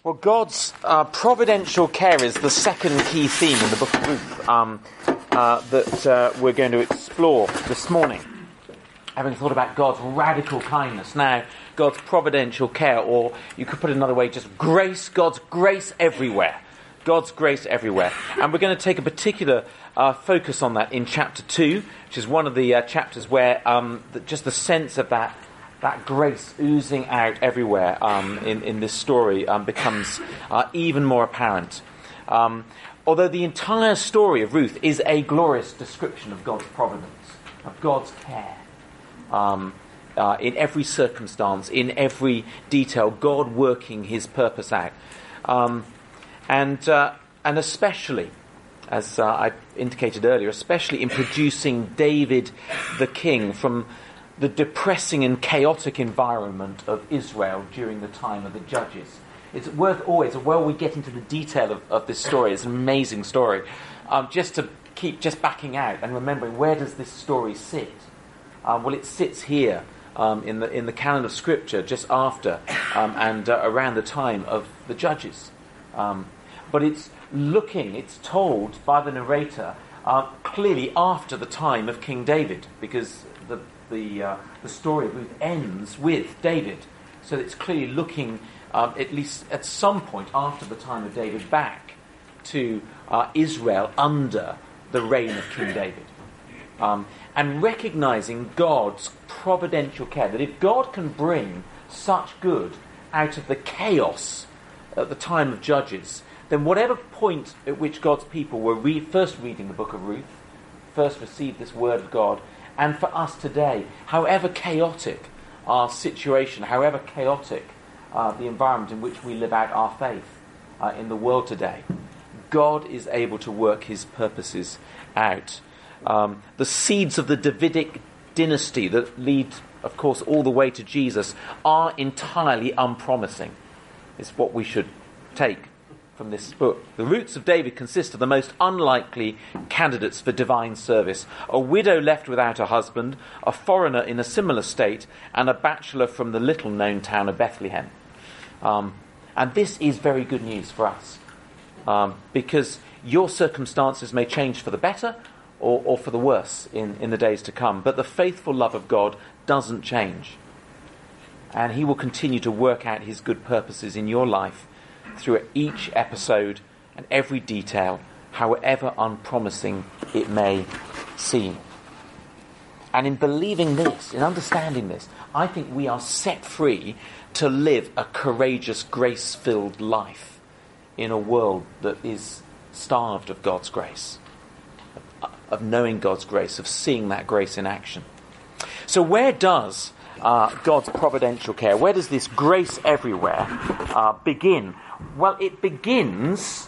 Well, God's providential care is the second key theme in the book of Ruth that we're going to explore this morning. Having thought about God's radical kindness, now God's providential care, or you could put it another way, just grace, God's grace everywhere. God's grace everywhere. And we're going to take a particular focus on that in chapter 2, which is one of the chapters where just the sense of that grace oozing out everywhere in this story becomes even more apparent. Although the entire story of Ruth is a glorious description of God's providence, of God's care. In every circumstance, in every detail, God working his purpose out. And especially, as I indicated earlier, especially in producing David the king from the depressing and chaotic environment of Israel during the time of the Judges. It's worth always, while we get into the detail of this story, it's an amazing story, just to keep just backing out and remembering, where does this story sit? Well, it sits here in the canon of Scripture, just after and around the time of the Judges. But it's told by the narrator clearly after the time of King David, because the story of Ruth ends with David. So it's clearly looking, at least at some point after the time of David, back to Israel under the reign of King David. And recognizing God's providential care, that if God can bring such good out of the chaos at the time of Judges, then whatever point at which God's people were first reading the book of Ruth, first received this word of God, and for us today, however chaotic our situation, however chaotic the environment in which we live out our faith in the world today, God is able to work his purposes out. The seeds of the Davidic dynasty that lead, of course, all the way to Jesus are entirely unpromising. It's what we should take from this book. The roots of David consist of the most unlikely candidates for divine service: a widow left without a husband, a foreigner in a similar state, and a bachelor from the little-known town of Bethlehem. And this is very good news for us, because your circumstances may change for the better or for the worse in the days to come, but the faithful love of God doesn't change. And he will continue to work out his good purposes in your life through each episode and every detail, however unpromising it may seem. And in believing this, in understanding this, I think we are set free to live a courageous, grace-filled life in a world that is starved of God's grace, of knowing God's grace, of seeing that grace in action. So where does God's providential care, where does this grace everywhere begin? Well, it begins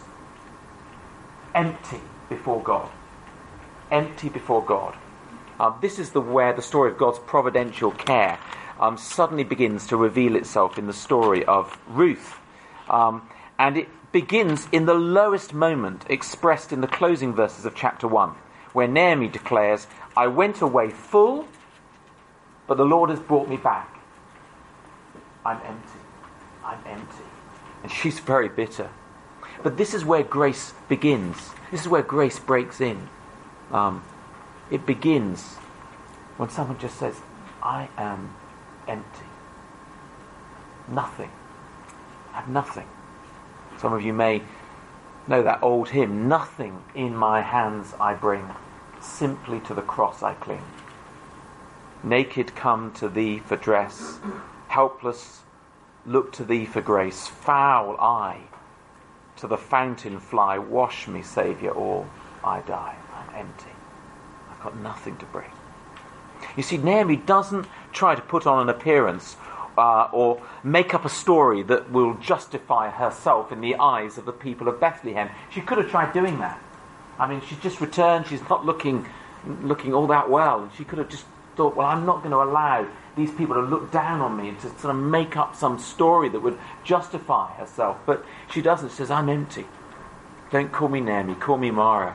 empty before God. Empty before God. This is where the story of God's providential care suddenly begins to reveal itself in the story of Ruth. And it begins in the lowest moment expressed in the closing verses of chapter 1, where Naomi declares, "I went away full, but the Lord has brought me back. I'm empty. I'm empty." And she's very bitter. But this is where grace begins. This is where grace breaks in. It begins when someone just says, "I am empty. Nothing. I have nothing." Some of you may know that old hymn, "Nothing in my hands I bring, simply to the cross I cling. Naked come to thee for dress, helpless look to thee for grace. Foul I to the fountain fly, wash me, Saviour, or I die. I'm empty. I've got nothing to bring." You see, Naomi doesn't try to put on an appearance or make up a story that will justify herself in the eyes of the people of Bethlehem. She could have tried doing that. I mean, she's just returned. She's not looking all that well. And she could have just thought, well, I'm not going to allow these people to look down on me and to sort of make up some story that would justify herself. But she doesn't. She says, "I'm empty. Don't call me Naomi. Call me Mara."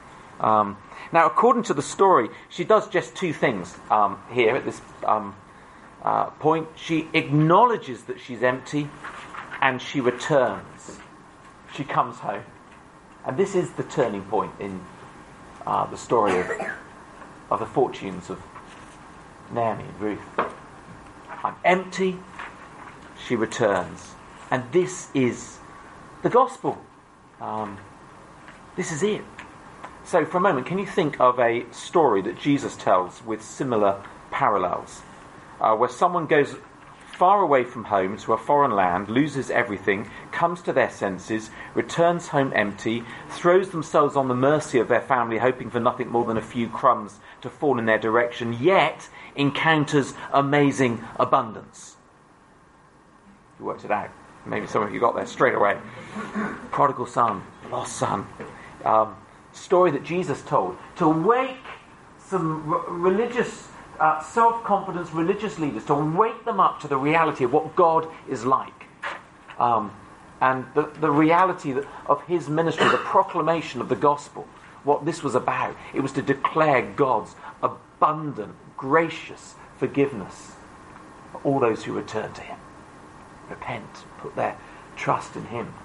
Now, according to the story, she does just two things here at this point. She acknowledges that she's empty, and she returns. She comes home. And this is the turning point in the story of the fortunes of Naomi and Ruth. I'm empty. She returns. And this is the gospel. This is it. So for a moment, can you think of a story that Jesus tells with similar parallels? Where someone goes far away from home to a foreign land, loses everything, comes to their senses, returns home empty, throws themselves on the mercy of their family, hoping for nothing more than a few crumbs to fall in their direction, yet encounters amazing abundance. You worked it out. Maybe some of you got there straight away. Prodigal son, lost son. Story that Jesus told to wake some religious self-confidence religious leaders, to wake them up to the reality of what God is like, and the reality of his ministry, the proclamation of the gospel, what this was about. It was to declare God's abundant, gracious forgiveness for all those who return to him, repent, put their trust in him.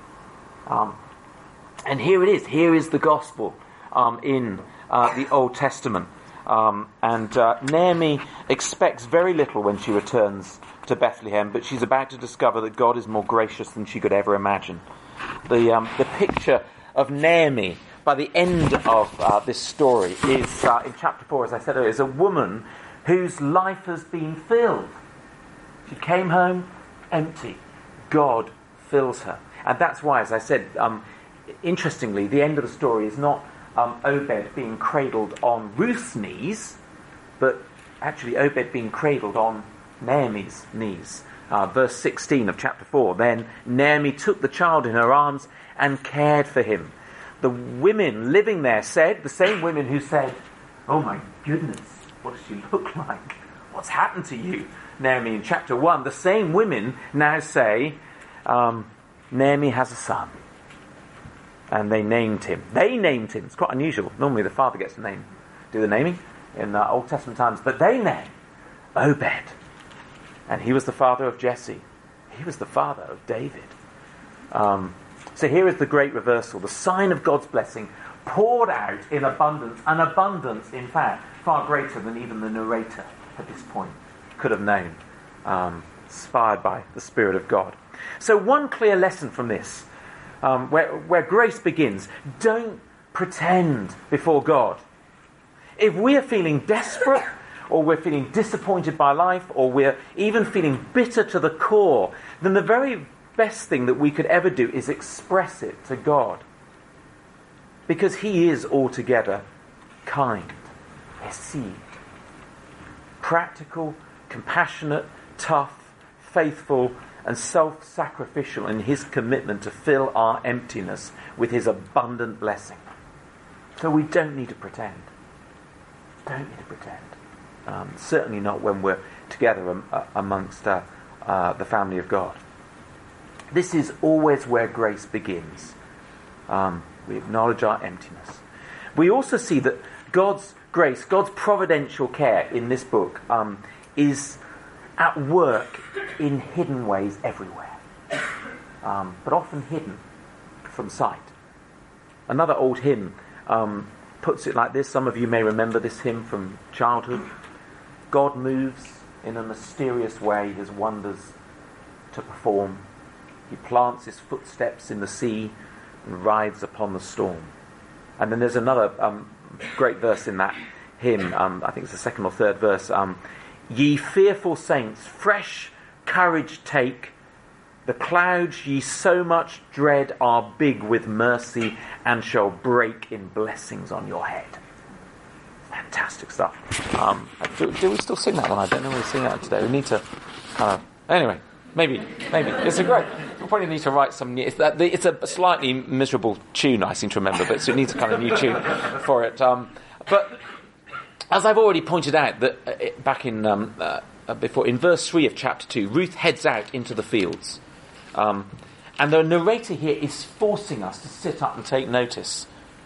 And here it is. Here is the gospel in the Old Testament. And Naomi expects very little when she returns to Bethlehem, but she's about to discover that God is more gracious than she could ever imagine. The picture of Naomi by the end of this story is, in chapter 4, as I said earlier, is a woman whose life has been filled. She came home empty. God fills her. And that's why, as I said, interestingly, the end of the story is not Obed being cradled on Ruth's knees, but actually Obed being cradled on Naomi's knees. Verse 16 of chapter 4. Then Naomi took the child in her arms and cared for him. The women living there said, the same women who said, "Oh my goodness, what does she look like? What's happened to you?" Naomi in chapter 1, the same women now say, Naomi has a son. And they named him. They named him. It's quite unusual. Normally the father gets to do the naming in Old Testament times. But they named Obed. And he was the father of Jesse. He was the father of David. So here is the great reversal. The sign of God's blessing poured out in abundance. An abundance, in fact, far greater than even the narrator at this point could have known. Inspired by the Spirit of God. So one clear lesson from this, where grace begins: don't pretend before God. If we are feeling desperate, or we're feeling disappointed by life, or we're even feeling bitter to the core, then the very best thing that we could ever do is express it to God. Because he is altogether kind, hesed, practical, compassionate, tough, faithful, and self-sacrificial in his commitment to fill our emptiness with his abundant blessing. So we don't need to pretend. Don't need to pretend. Certainly not when we're together amongst the family of God. This is always where grace begins. We acknowledge our emptiness. We also see that God's grace, God's providential care in this book is at work in hidden ways everywhere, but often hidden from sight. Another old hymn puts it like this. Some of you may remember this hymn from childhood. God moves in a mysterious way his wonders to perform. He plants his footsteps in the sea and rides upon the storm. And then there's another great verse in that hymn, I think it's the second or third verse. Ye fearful saints, fresh courage take. The clouds ye so much dread are big with mercy and shall break in blessings on your head. Fantastic stuff. Do we still sing that one? I don't know if we sing that today. We need to anyway, maybe. It's a great... We'll probably need to write some new... It's a slightly miserable tune, I seem to remember, but so it needs a kind of new tune for it. But... as I've already pointed out, that back in before, in verse 3 of chapter 2, Ruth heads out into the fields. And the narrator here is forcing us to sit up and take notice.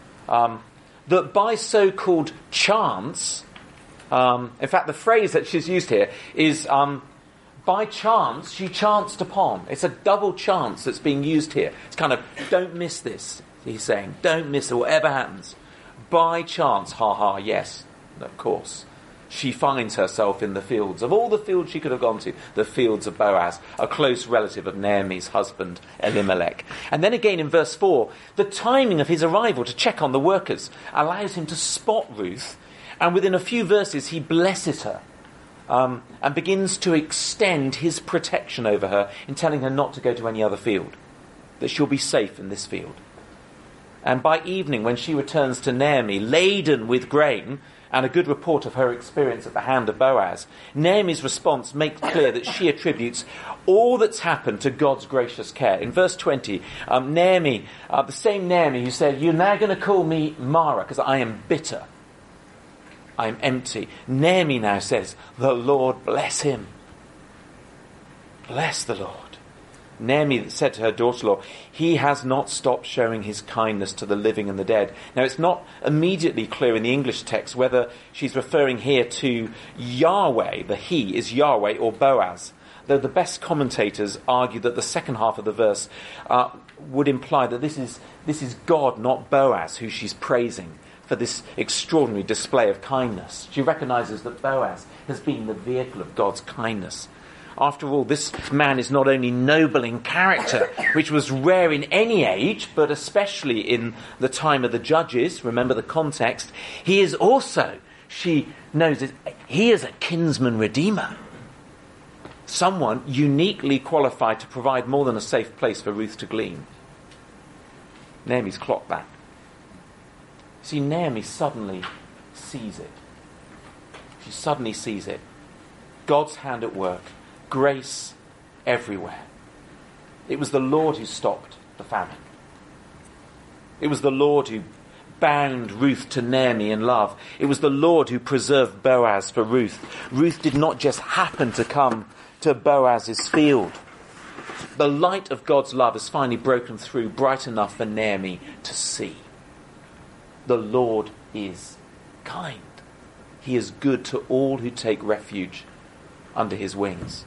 That by so-called chance, in fact the phrase that she's used here is, by chance, she chanced upon. It's a double chance that's being used here. It's kind of, don't miss this, he's saying. Don't miss it, whatever happens. By chance, yes, of course. She finds herself in the fields. Of all the fields she could have gone to, the fields of Boaz, a close relative of Naomi's husband, Elimelech. And then again in verse 4, the timing of his arrival to check on the workers allows him to spot Ruth, and within a few verses he blesses her and begins to extend his protection over her in telling her not to go to any other field, that she'll be safe in this field. And by evening, when she returns to Naomi, laden with grain, and a good report of her experience at the hand of Boaz, Naomi's response makes clear that she attributes all that's happened to God's gracious care. In verse 20, Naomi, the same Naomi who said, "You're now going to call me Mara because I am bitter. I am empty." Naomi now says, "The Lord bless him." Bless the Lord. Naomi said to her daughter-in-law, "He has not stopped showing his kindness to the living and the dead." Now, it's not immediately clear in the English text whether she's referring here to Yahweh, the he is Yahweh, or Boaz, though the best commentators argue that the second half of the verse would imply that this is God, not Boaz, who she's praising for this extraordinary display of kindness. She recognises that Boaz has been the vehicle of God's kindness. After all, this man is not only noble in character, which was rare in any age, but especially in the time of the judges, remember the context, he is also, she knows it, he is a kinsman redeemer. Someone uniquely qualified to provide more than a safe place for Ruth to glean. Naomi's clocked that. See, Naomi suddenly sees it. She suddenly sees it. God's hand at work. Grace everywhere. It was the Lord who stopped the famine. It was the Lord who bound Ruth to Naomi in love. It was the Lord who preserved Boaz for Ruth. Ruth did not just happen to come to Boaz's field. The light of God's love is finally broken through, bright enough for Naomi to see. The Lord is kind. He is good to all who take refuge under his wings.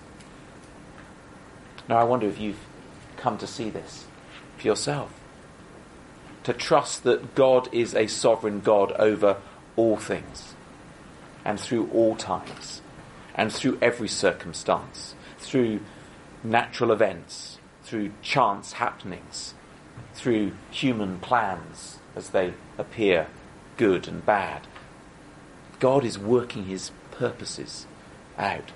Now, I wonder if you've come to see this for yourself. To trust that God is a sovereign God over all things, and through all times, and through every circumstance, through natural events, through chance happenings, through human plans as they appear good and bad. God is working his purposes out.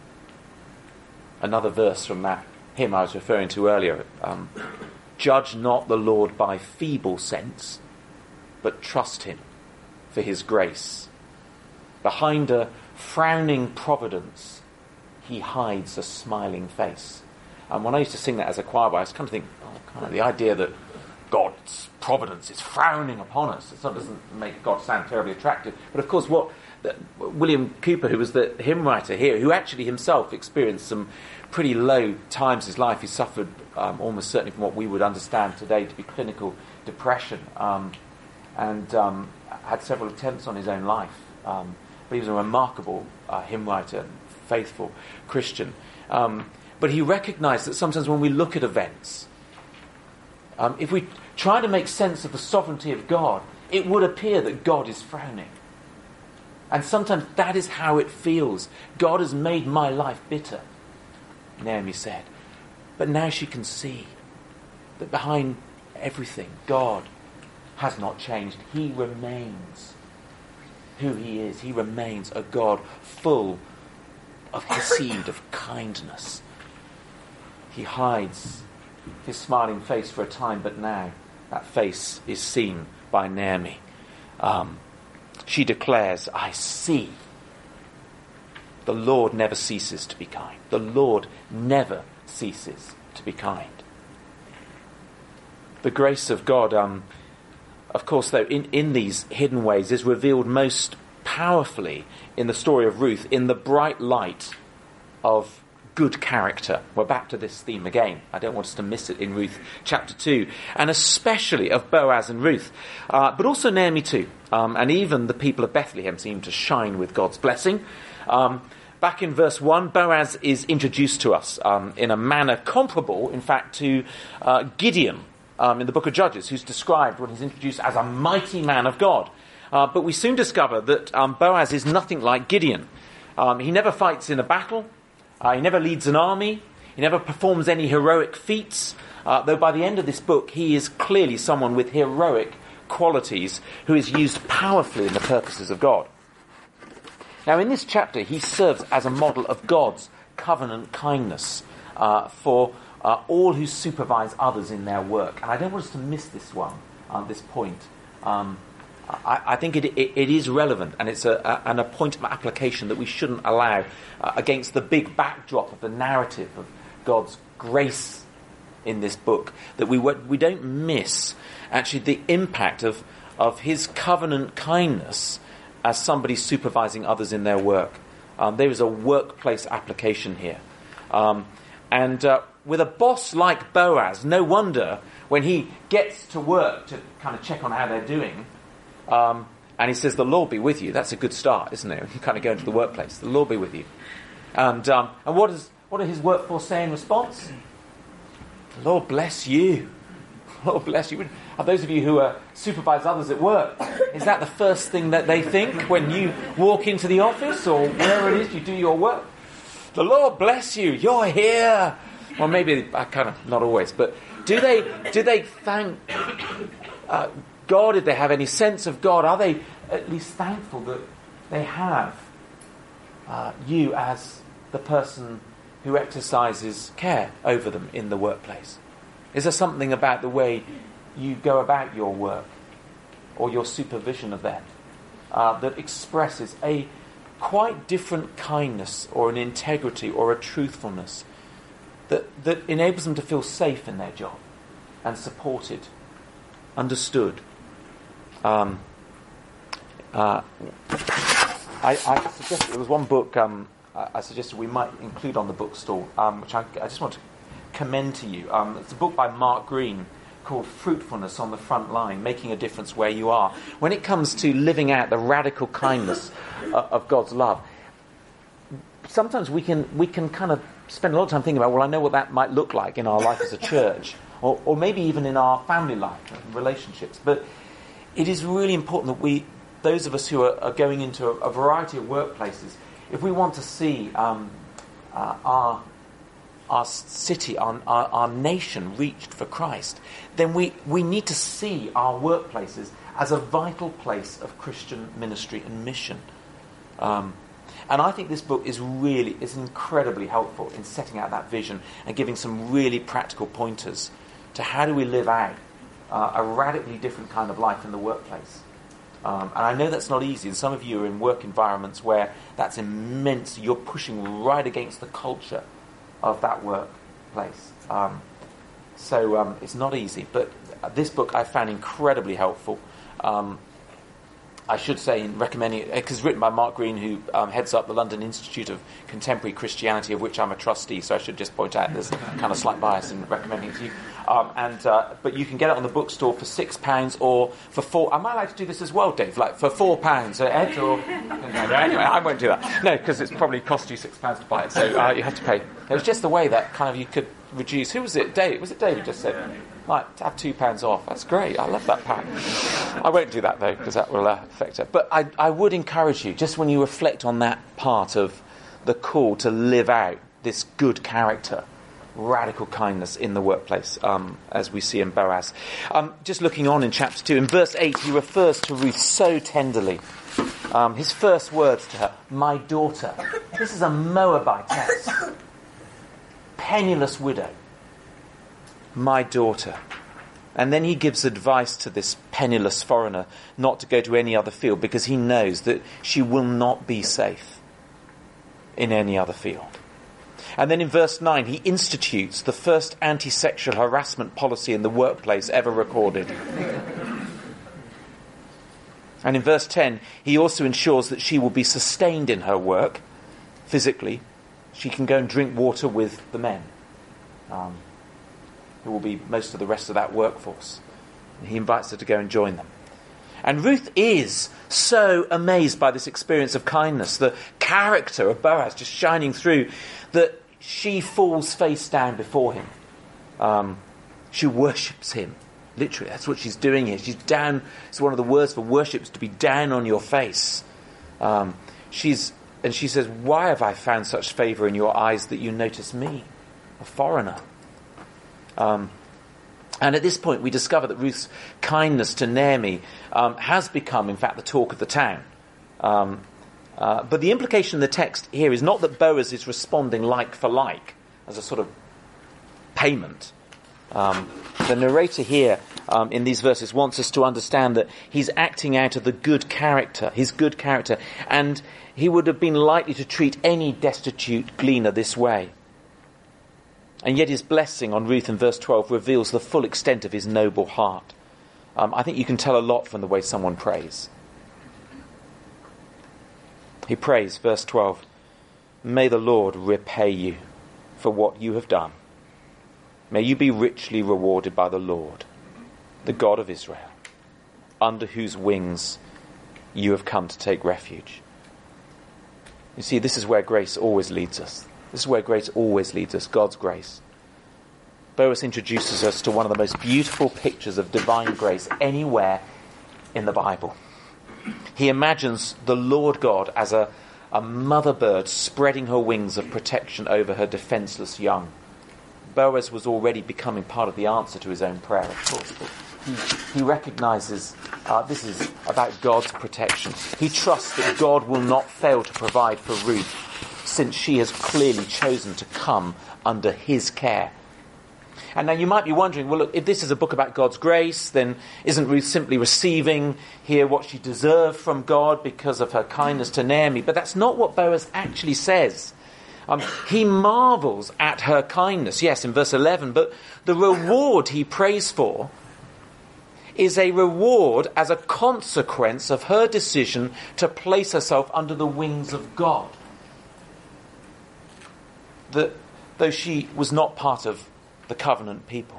Another verse from that hymn I was referring to earlier. Judge not the Lord by feeble sense, but trust him for his grace. Behind a frowning providence, he hides a smiling face. And when I used to sing that as a choir boy, I was kind of the idea that God's providence is frowning upon us. It doesn't make God sound terribly attractive. But of course, William Cooper, who was the hymn writer here, who actually himself experienced some pretty low times in his life. He suffered almost certainly from what we would understand today to be clinical depression, and had several attempts on his own life. But he was a remarkable hymn writer, faithful Christian. But he recognised that sometimes when we look at events, if we try to make sense of the sovereignty of God, it would appear that God is frowning. And sometimes that is how it feels. God has made my life bitter, Naomi said. But now she can see that behind everything, God has not changed. He remains who he is. He remains a God full of his seed of kindness. He hides his smiling face for a time, but now that face is seen by Naomi. She declares, I see. The Lord never ceases to be kind. The Lord never ceases to be kind. The grace of God, of course, though, in these hidden ways, is revealed most powerfully in the story of Ruth, in the bright light of good character. We're back to this theme again. I don't want us to miss it in Ruth chapter 2. And especially of Boaz and Ruth. But also Naomi too. And even the people of Bethlehem seem to shine with God's blessing. Back in verse 1, Boaz is introduced to us in a manner comparable, in fact, to Gideon in the book of Judges, who's described when he's introduced as a mighty man of God. But we soon discover that Boaz is nothing like Gideon. He never fights in a battle. He never leads an army. He never performs any heroic feats. Though by the end of this book, he is clearly someone with heroic qualities who is used powerfully in the purposes of God. Now, in this chapter, he serves as a model of God's covenant kindness for all who supervise others in their work. And I don't want us to miss this this point. I think it is relevant, and it's a point of application that we shouldn't allow against the big backdrop of the narrative of God's grace in this book, that we don't miss actually the impact of his covenant kindness as somebody supervising others in their work. There is a workplace application here. And with a boss like Boaz, no wonder when he gets to work to kind of check on how they're doing, and he says, "The Lord be with you." That's a good start, isn't it? You kind of go into the workplace. The Lord be with you. And what do his workforce say in response? "The Lord bless you." Lord bless you. Those of you who supervise others at work, is that the first thing that they think when you walk into the office or wherever it is you do your work? The Lord bless you. You're here. Well, maybe kind of not always, but do they thank God? Did they have any sense of God? Are they at least thankful that they have you as the person who exercises care over them in the workplace? Is there something about the way you go about your work or your supervision of them that expresses a quite different kindness or an integrity or a truthfulness that enables them to feel safe in their job and supported, understood? I suggested there was one book I suggested we might include on the bookstall, which I just want to commend to you. It's a book by Mark Green called Fruitfulness on the Front Line, Making a Difference Where You Are. When it comes to living out the radical kindness of God's love, sometimes we can kind of spend a lot of time thinking about, well, I know what that might look like in our life as a church, or maybe even in our family life and relationships. But it is really important that those of us who are going into a variety of workplaces, if we want to see our city, our nation reached for Christ, then we need to see our workplaces as a vital place of Christian ministry and mission. And I think this book is incredibly helpful in setting out that vision and giving some really practical pointers to how do we live out a radically different kind of life in the workplace. And I know that's not easy. And some of you are in work environments where that's immense. You're pushing right against the culture of that workplace. So it's not easy. But this book I found incredibly helpful. I should say in recommending it, because it's written by Mark Green, who heads up the London Institute of Contemporary Christianity, of which I'm a trustee, so I should just point out there's kind of slight bias in recommending it to you. But you can get it on the bookstore for £6 or for £4. Am I allowed to do this as well, Dave? Like for £4, Ed? Or anyway, I won't do that. No, because it's probably cost you £6 to buy it, so you have to pay. It was just the way that kind of you could reduce. Who was it? Dave? Was it Dave who just said? Like, to have £2 off. That's great. I love that pack. I won't do that, though, because that will affect it. But I would encourage you, just when you reflect on that part of the call to live out this good character, radical kindness in the workplace, as we see in Boaz. Just looking on in chapter 2, in verse 8, he refers to Ruth so tenderly. His first words to her, "My daughter." This is a Moabitess, penniless widow. "My daughter." And then he gives advice to this penniless foreigner not to go to any other field, because he knows that she will not be safe in any other field. And then in verse 9, he institutes the first anti-sexual harassment policy in the workplace ever recorded. And in verse 10, he also ensures that she will be sustained in her work physically. She can go and drink water with the men, who will be most of the rest of that workforce. He invites her to go and join them. And Ruth is so amazed by this experience of kindness, the character of Boaz just shining through, that she falls face down before him. She worships him. Literally, that's what she's doing here. She's down. It's one of the words for worship, is to be down on your face. She says, "Why have I found such favour in your eyes that you notice me, a foreigner?" And at this point, we discover that Ruth's kindness to Naomi has become, in fact, the talk of the town. But the implication in the text here is not that Boaz is responding like for like, as a sort of payment. The narrator here in these verses wants us to understand that he's acting out of his good character, and he would have been likely to treat any destitute gleaner this way. And yet his blessing on Ruth in verse 12 reveals the full extent of his noble heart. I think you can tell a lot from the way someone prays. He prays, verse 12, "May the Lord repay you for what you have done. May you be richly rewarded by the Lord, the God of Israel, under whose wings you have come to take refuge." You see, this is where grace always leads us. This is where grace always leads us, God's grace. Boaz introduces us to one of the most beautiful pictures of divine grace anywhere in the Bible. He imagines the Lord God as a mother bird spreading her wings of protection over her defenceless young. Boaz was already becoming part of the answer to his own prayer, of course, but he recognises this is about God's protection. He trusts that God will not fail to provide for Ruth, since she has clearly chosen to come under his care. And now you might be wondering, well, look, if this is a book about God's grace, then isn't Ruth simply receiving here what she deserved from God because of her kindness to Naomi? But that's not what Boaz actually says. He marvels at her kindness, yes, in verse 11, but the reward he prays for is a reward as a consequence of her decision to place herself under the wings of God. That though she was not part of the covenant people.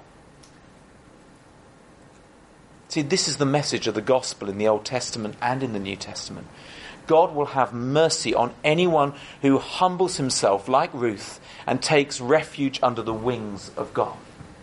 See, this is the message of the gospel in the Old Testament and in the New Testament. God will have mercy on anyone who humbles himself like Ruth and takes refuge under the wings of God.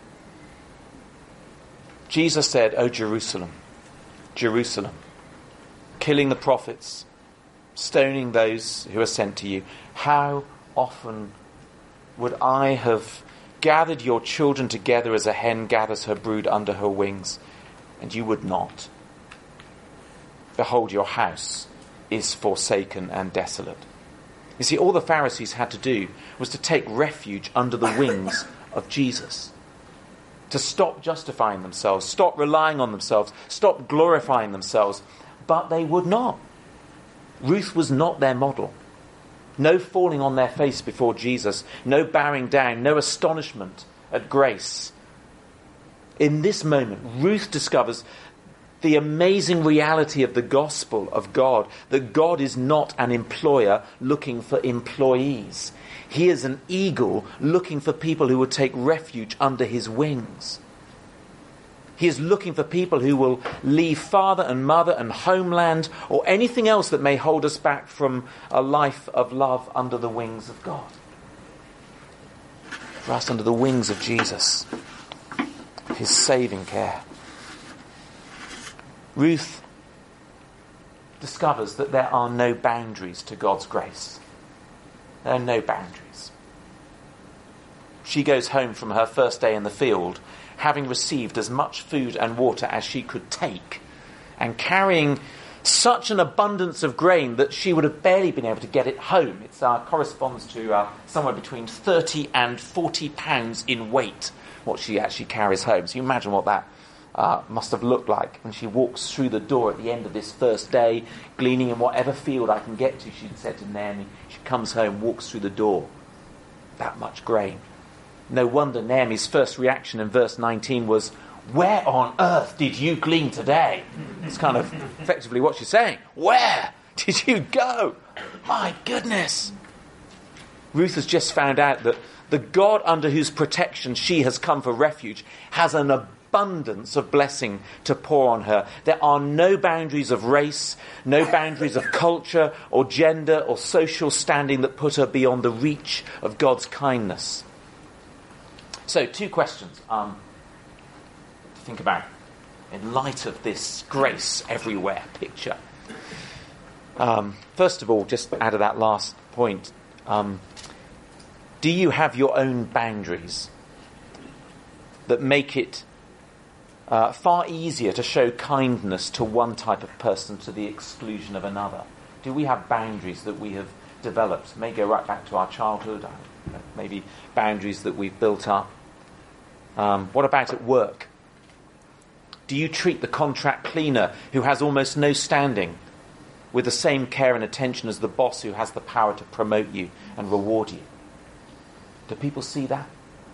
Jesus said, "O Jerusalem, Jerusalem, killing the prophets, stoning those who are sent to you, how often would I have gathered your children together as a hen gathers her brood under her wings, and you would not. Behold, your house is forsaken and desolate." You see, all the Pharisees had to do was to take refuge under the wings of Jesus. To stop justifying themselves, stop relying on themselves, stop glorifying themselves. But they would not. Ruth was not their model. No falling on their face before Jesus, no bowing down, no astonishment at grace. In this moment, Ruth discovers the amazing reality of the gospel of God, that God is not an employer looking for employees. He is an eagle looking for people who will take refuge under his wings. He is looking for people who will leave father and mother and homeland or anything else that may hold us back from a life of love under the wings of God. For us under the wings of Jesus, his saving care. Ruth discovers that there are no boundaries to God's grace. There are no boundaries. She goes home from her first day in the field having received as much food and water as she could take, and carrying such an abundance of grain that she would have barely been able to get it home. It corresponds to somewhere between 30 and 40 pounds in weight, what she actually carries home. So you imagine what that must have looked like when she walks through the door at the end of this first day, gleaning in whatever field I can get to, she'd said to Naomi. She comes home, walks through the door. That much grain. No wonder Naomi's first reaction in verse 19 was, "Where on earth did you glean today?" It's kind of effectively what she's saying. Where did you go? My goodness. Ruth has just found out that the God under whose protection she has come for refuge has an abundance of blessing to pour on her. There are no boundaries of race, no boundaries of culture or gender or social standing that put her beyond the reach of God's kindness. So, 2 questions to think about in light of this grace everywhere picture. First of all, just out of that last point, do you have your own boundaries that make it far easier to show kindness to one type of person to the exclusion of another? Do we have boundaries that we have developed? May go right back to our childhood, maybe boundaries that we've built up. What about at work? Do you treat the contract cleaner who has almost no standing with the same care and attention as the boss who has the power to promote you and reward you? Do people see that?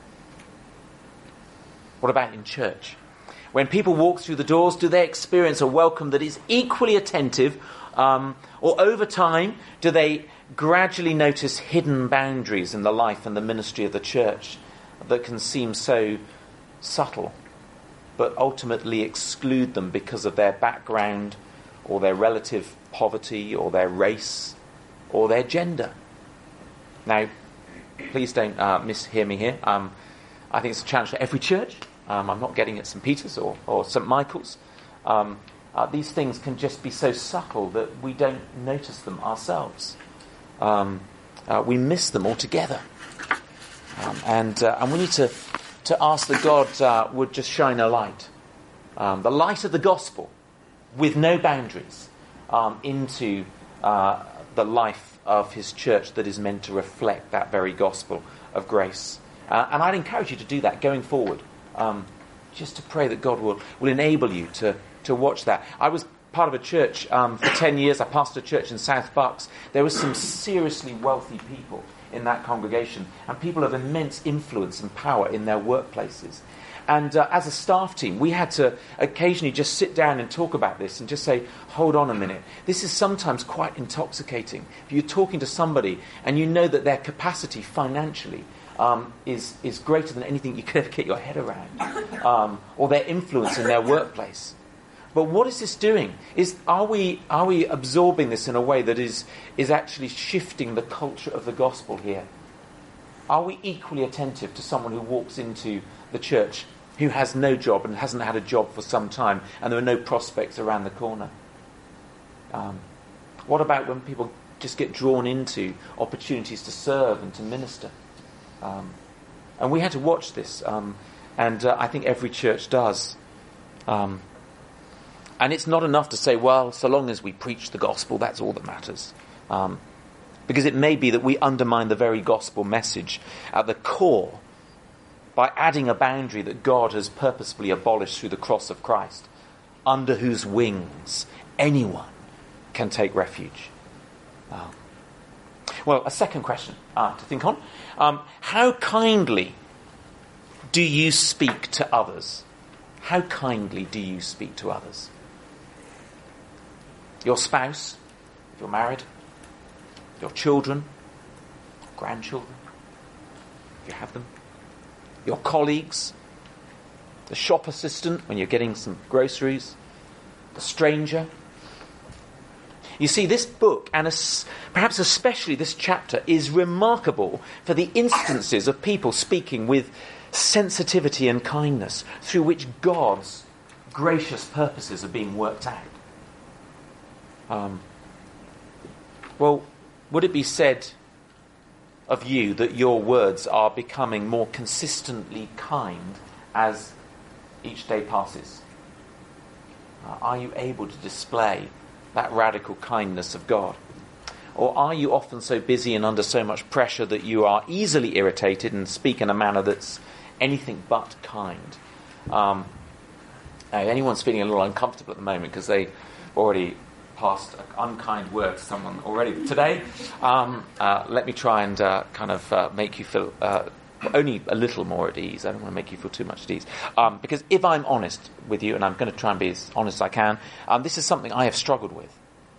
What about in church? When people walk through the doors, do they experience a welcome that is equally attentive, or over time, do they gradually notice hidden boundaries in the life and the ministry of the church that can seem so subtle, but ultimately exclude them because of their background, or their relative poverty, or their race, or their gender? Now, please don't mishear me here. I think it's a challenge for every church. I'm not getting at St. Peter's or St. Michael's. These things can just be so subtle that we don't notice them ourselves. We miss them altogether. And we need to ask that God would just shine a light. The light of the gospel with no boundaries into the life of his church that is meant to reflect that very gospel of grace. And I'd encourage you to do that going forward. Just to pray that God will enable you to watch that. I was part of a church for 10 years. I pastored a church in South Bucks. There were some seriously wealthy people in that congregation, and people of immense influence and power in their workplaces. And as a staff team, we had to occasionally just sit down and talk about this and just say, hold on a minute. This is sometimes quite intoxicating. If you're talking to somebody and you know that their capacity financially is greater than anything you could ever get your head around, or their influence in their workplace. But what is this doing? Are we absorbing this in a way that is actually shifting the culture of the gospel here? Are we equally attentive to someone who walks into the church who has no job and hasn't had a job for some time, and there are no prospects around the corner? What about when people just get drawn into opportunities to serve and to minister? And we had to watch this, and I think every church does. And it's not enough to say, well, so long as we preach the gospel, that's all that matters. Because it may be that we undermine the very gospel message at the core by adding a boundary that God has purposefully abolished through the cross of Christ, under whose wings anyone can take refuge. Well, a second question to think on. How kindly do you speak to others? How kindly do you speak to others? Your spouse, if you're married, your children, grandchildren, if you have them, your colleagues, the shop assistant when you're getting some groceries, the stranger. You see, this book, and perhaps especially this chapter, is remarkable for the instances of people speaking with sensitivity and kindness through which God's gracious purposes are being worked out. Well, would it be said of you that your words are becoming more consistently kind as each day passes? Are you able to display that radical kindness of God? Or are you often so busy and under so much pressure that you are easily irritated and speak in a manner that's anything but kind? Anyone's feeling a little uncomfortable at the moment because they already passed an unkind word to someone already today. Let me try and make you feel only a little more at ease. I don't want to make you feel too much at ease. Because if I'm honest with you, and I'm going to try and be as honest as I can, this is something I have struggled with,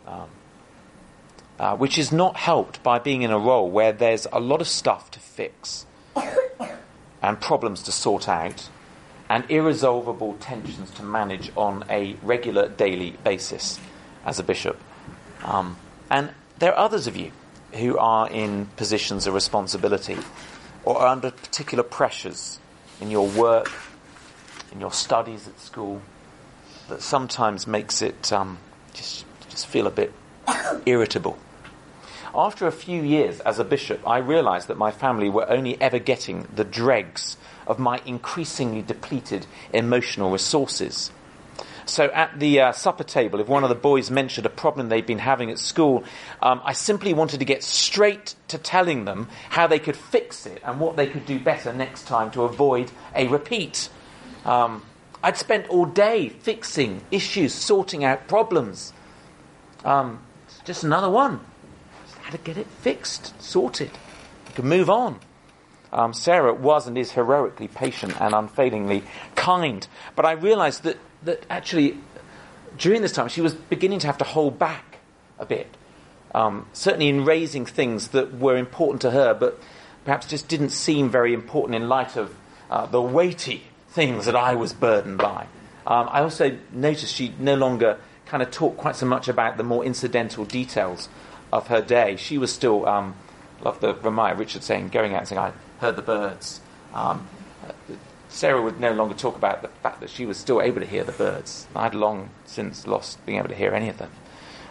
which is not helped by being in a role where there's a lot of stuff to fix and problems to sort out and irresolvable tensions to manage on a regular daily basis as a bishop. And there are others of you who are in positions of responsibility or are under particular pressures in your work, in your studies at school, that sometimes makes it just feel a bit irritable. After a few years as a bishop, I realised that my family were only ever getting the dregs of my increasingly depleted emotional resources. So at the supper table, if one of the boys mentioned a problem they'd been having at school, I simply wanted to get straight to telling them how they could fix it and what they could do better next time to avoid a repeat. I'd spent all day fixing issues, sorting out problems. Just another one. Just had to get it fixed, sorted. You can move on. Sarah was and is heroically patient and unfailingly kind. But I realised that actually, during this time, she was beginning to have to hold back a bit. Certainly in raising things that were important to her, but perhaps just didn't seem very important in light of the weighty things that I was burdened by. I also noticed she no longer kind of talked quite so much about the more incidental details of her day. She was still, love the Ramaya Richard saying, going out and saying, I heard the birds. Sarah would no longer talk about the fact that she was still able to hear the birds. I'd long since lost being able to hear any of them.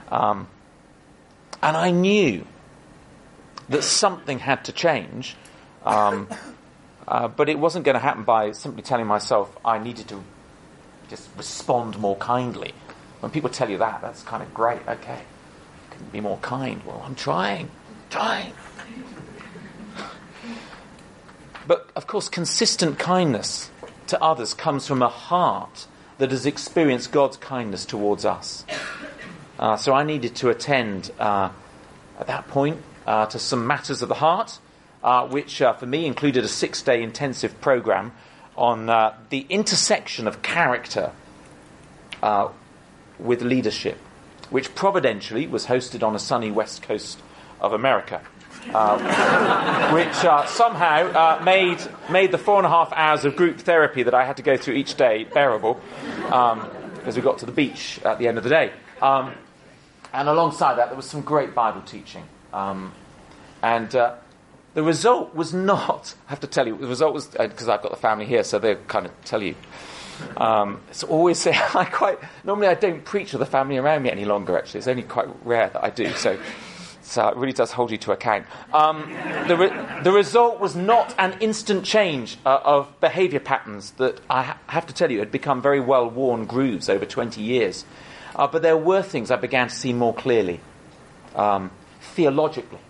And I knew that something had to change, but it wasn't going to happen by simply telling myself I needed to just respond more kindly. When people tell you that, that's kind of great. Okay, can be more kind. Well, I'm trying. But, of course, consistent kindness to others comes from a heart that has experienced God's kindness towards us. So I needed to attend, at that point, to some matters of the heart, which, for me, included a 6-day intensive program on the intersection of character with leadership, which providentially was hosted on a sunny west coast of America. Which somehow made the 4.5 hours of group therapy that I had to go through each day bearable, because we got to the beach at the end of the day. And alongside that, there was some great Bible teaching. And the result was not, I have to tell you, the result was, because I've got the family here, so they'll kind of tell you. It's always say, normally I don't preach with the family around me any longer, actually. It's only quite rare that I do, so it really does hold you to account. The result was not an instant change of behaviour patterns that I have to tell you had become very well-worn grooves over 20 years. But there were things I began to see more clearly, theologically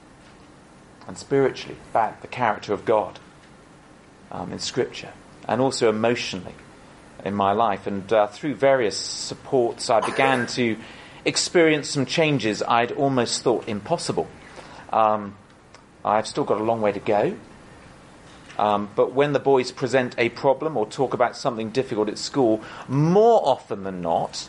and spiritually, about the character of God in Scripture, and also emotionally in my life. And through various supports, I began to experience some changes I'd almost thought impossible. I've still got a long way to go. But when the boys present a problem or talk about something difficult at school, more often than not,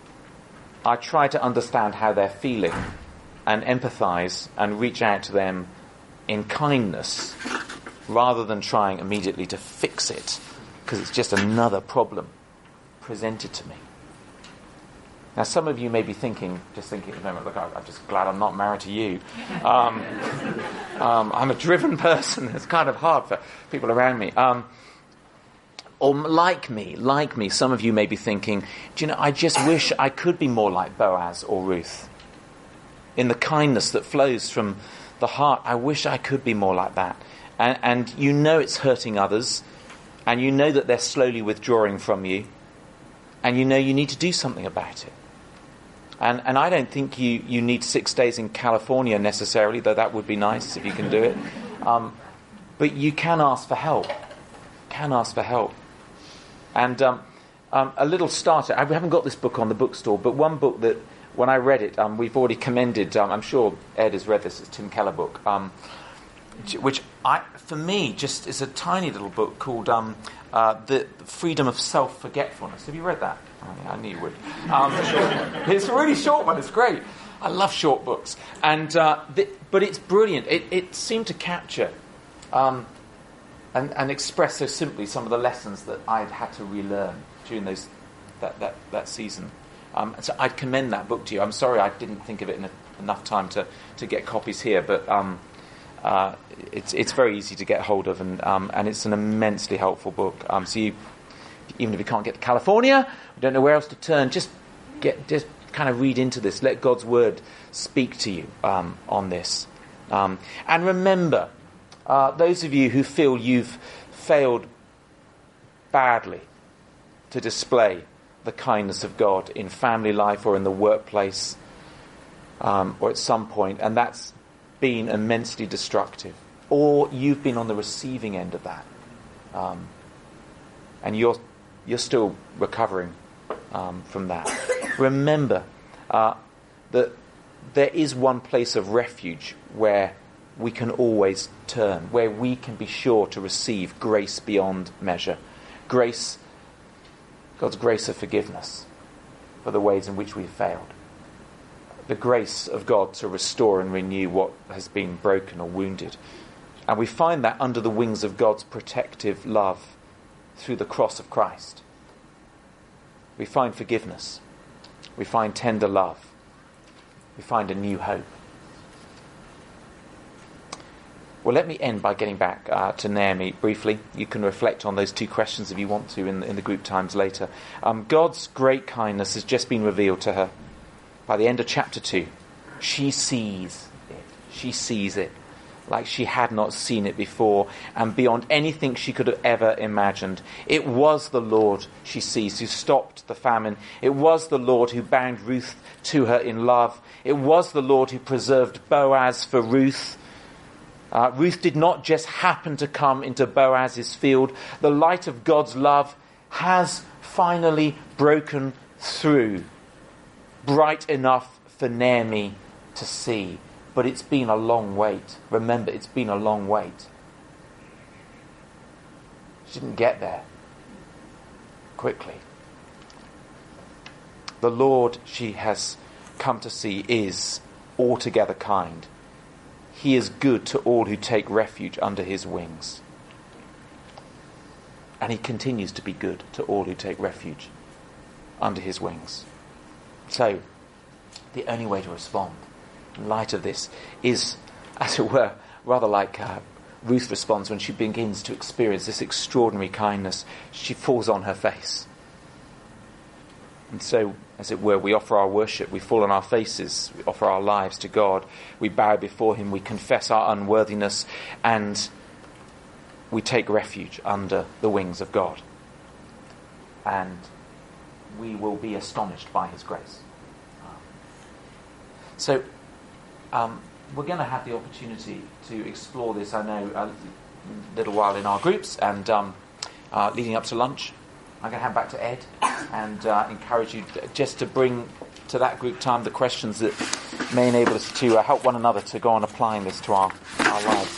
I try to understand how they're feeling and empathise and reach out to them in kindness rather than trying immediately to fix it, because it's just another problem presented to me. Now, some of you may be thinking at the moment, look, I'm just glad I'm not married to you. I'm a driven person. It's kind of hard for people around me. Or like me, some of you may be thinking, do you know, I just wish I could be more like Boaz or Ruth. In the kindness that flows from the heart, I wish I could be more like that. And you know it's hurting others, and you know that they're slowly withdrawing from you, and you know you need to do something about it. And I don't think you need 6 days in California necessarily, though that would be nice if you can do it. But you can ask for help. And a little starter. I haven't got this book on the bookstore, but one book that, when I read it, we've already commended. I'm sure Ed has read this. It's Tim Keller book, which for me just is a tiny little book called The Freedom of Self-Forgetfulness. Have you read that? I knew you would. It's a really short one. It's great. I love short books, and but it's brilliant. It seemed to capture and express so simply some of the lessons that I'd had to relearn during that season. So I'd commend that book to you. I'm sorry I didn't think of it in enough time to get copies here, but it's very easy to get hold of, and it's an immensely helpful book. So even if you can't get to California, you don't know where else to turn, just kind of read into this. Let God's word speak to you on this. And remember, those of you who feel you've failed badly to display the kindness of God in family life or in the workplace, or at some point, and that's been immensely destructive, or you've been on the receiving end of that, and you're still recovering from that. Remember that there is one place of refuge where we can always turn, where we can be sure to receive grace beyond measure. Grace, God's grace of forgiveness for the ways in which we've failed. The grace of God to restore and renew what has been broken or wounded. And we find that under the wings of God's protective love through the cross of Christ. We find forgiveness. We find tender love. We find a new hope. Well, let me end by getting back to Naomi briefly. You can reflect on those two questions if you want to in the group times later. God's great kindness has just been revealed to her. By the end of chapter 2, she sees it. She sees it like she had not seen it before, and beyond anything she could have ever imagined. It was the Lord, she sees, who stopped the famine. It was the Lord who bound Ruth to her in love. It was the Lord who preserved Boaz for Ruth. Ruth did not just happen to come into Boaz's field. The light of God's love has finally broken through, bright enough for Naomi to see. But it's been a long wait. Remember, it's been a long wait. She didn't get there quickly. The Lord she has come to see is altogether kind. He is good to all who take refuge under his wings. And he continues to be good to all who take refuge under his wings. So, the only way to respond in light of this is, as it were, rather like Ruth responds when she begins to experience this extraordinary kindness. She falls on her face. And so, as it were, we offer our worship, we fall on our faces, we offer our lives to God, we bow before him, we confess our unworthiness, and we take refuge under the wings of God. And we will be astonished by his grace. So, we're going to have the opportunity to explore this, I know, a little while in our groups, and leading up to lunch. I'm going to hand back to Ed and encourage you just to bring to that group time the questions that may enable us to help one another to go on applying this to our lives.